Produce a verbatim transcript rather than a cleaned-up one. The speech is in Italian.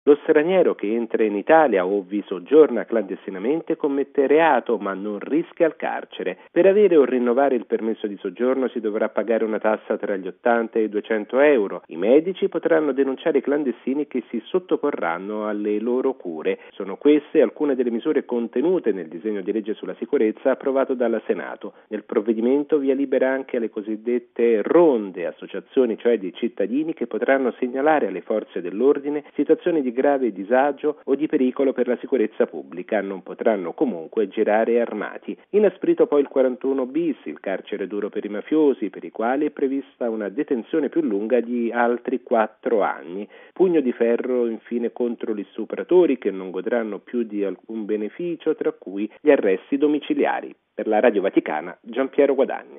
Lo straniero che entra in Italia o vi soggiorna clandestinamente commette reato ma non rischia il carcere. Per avere o rinnovare il permesso di soggiorno si dovrà pagare una tassa tra gli ottanta e i duecento euro. I medici potranno denunciare i clandestini che si sottoporranno alle loro cure. Sono queste alcune delle misure contenute nel disegno di legge sulla sicurezza approvato dal Senato. Nel provvedimento via libera anche alle cosiddette ronde, associazioni cioè di cittadini che potranno segnalare alle forze dell'ordine situazioni di grave disagio o di pericolo per la sicurezza pubblica, non potranno comunque girare armati. Inasprito poi il quarantuno bis, il carcere duro per i mafiosi, per i quali è prevista una detenzione più lunga di altri quattro anni. Pugno di ferro infine contro gli stupratori che non godranno più di alcun beneficio, tra cui gli arresti domiciliari. Per la Radio Vaticana, Giampiero Guadagni.